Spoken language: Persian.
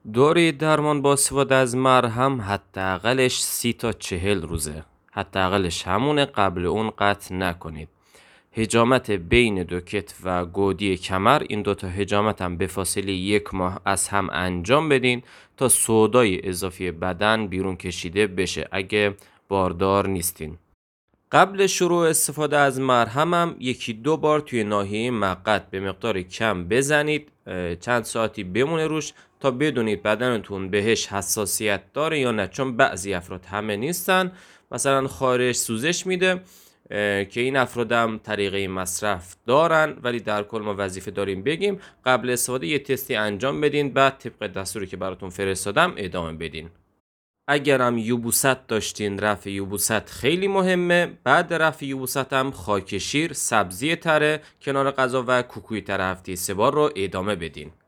دوره درمان با استفاده از مرهم حداقلش 30 تا 40 روزه. حداقلش همونه، قبل اون قطع نکنید. حجامت بین دو کتف و گودی کمر، این دوتا حجامت هم به فاصله 1 ماه از هم انجام بدین تا سودای اضافی بدن بیرون کشیده بشه اگه باردار نیستین. قبل شروع استفاده از مرهم هم 1-2 بار توی ناحیه مقعد به مقدار کم بزنید، چند ساعتی بمونه روش تا بدونید بدنتون بهش حساسیت داره یا نه، چون بعضی افراد، همه نیستن، مثلا خارج سوزش میده که این افراد هم طریقه مصرف دارن، ولی در کل ما وظیفه داریم بگیم قبل استفاده یه تستی انجام بدین، بعد طبق دستوری که براتون فرستادم ادامه بدین. اگرم یبوست داشتین، رفع یبوست خیلی مهمه. بعد رفع یبوست هم خاکشیر، سبزی تره کنار غذا و کوکوی تره هفته 3 بار رو ادامه بدین.